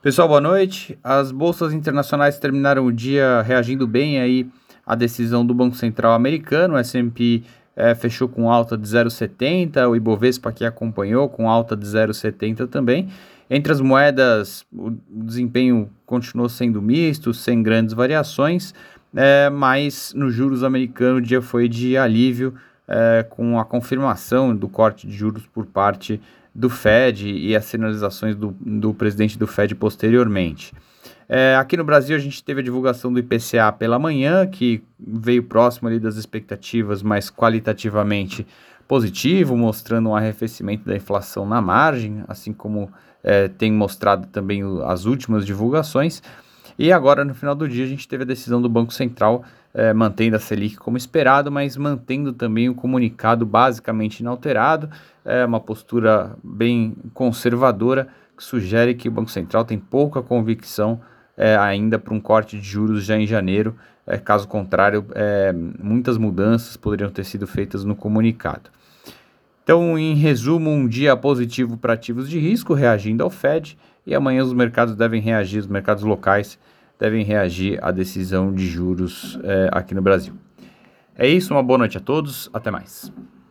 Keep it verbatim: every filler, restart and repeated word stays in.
Pessoal, boa noite. As bolsas internacionais terminaram o dia reagindo bem aí à decisão do Banco Central americano. O S and P eh, fechou com alta de zero vírgula setenta, o Ibovespa que acompanhou com alta de zero vírgula setenta também. Entre as moedas, o desempenho continuou sendo misto, sem grandes variações, eh, mas no juros americano o dia foi de alívio, eh, com a confirmação do corte de juros por parte do Fed e as sinalizações do, do presidente do Fed posteriormente. É, aqui no Brasil a gente teve a divulgação do I P C A pela manhã, que veio próximo ali das expectativas, mas qualitativamente positivo, mostrando um arrefecimento da inflação na margem, assim como é, tem mostrado também o, as últimas divulgações. E agora, no final do dia, a gente teve a decisão do Banco Central, eh, mantendo a Selic como esperado, mas mantendo também o comunicado basicamente inalterado, é uma postura bem conservadora, que sugere que o Banco Central tem pouca convicção eh, ainda para um corte de juros já em janeiro. Eh, caso contrário, eh, muitas mudanças poderiam ter sido feitas no comunicado. Então, em resumo, um dia positivo para ativos de risco, reagindo ao Fed, e amanhã os mercados devem reagir, os mercados locais devem reagir à decisão de juros eh, aqui no Brasil. É isso, uma boa noite a todos, até mais.